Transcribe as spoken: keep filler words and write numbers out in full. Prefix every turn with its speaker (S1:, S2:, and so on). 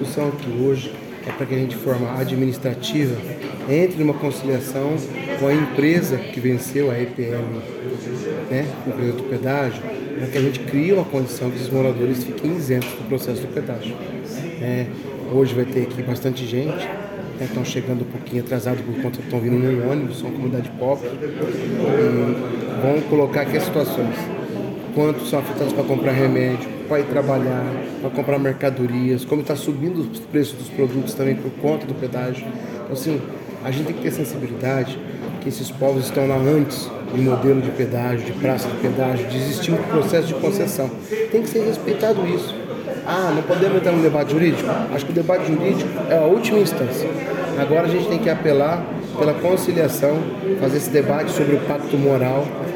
S1: discussão aqui hoje é para que a gente, de forma administrativa, entre numa conciliação com a empresa que venceu, a E P M, né, a empresa do pedágio, para que a gente crie uma condição que os moradores fiquem isentos do processo do pedágio. É, hoje vai ter aqui bastante gente, né, estão chegando um pouquinho atrasado por conta que estão vindo num ônibus, são uma comunidade pobre, e vão colocar aqui as situações. Quanto são afetados para comprar remédio, para ir trabalhar, para comprar mercadorias, como está subindo os preços dos produtos também por conta do pedágio. Então, assim, a gente tem que ter sensibilidade que esses povos estão lá antes de modelo de pedágio, de praça de pedágio, de existir um processo de concessão. Tem que ser respeitado isso. Ah, não podemos entrar no debate jurídico? Acho que o debate jurídico é a última instância. Agora a gente tem que apelar pela conciliação, fazer esse debate sobre o pacto moral,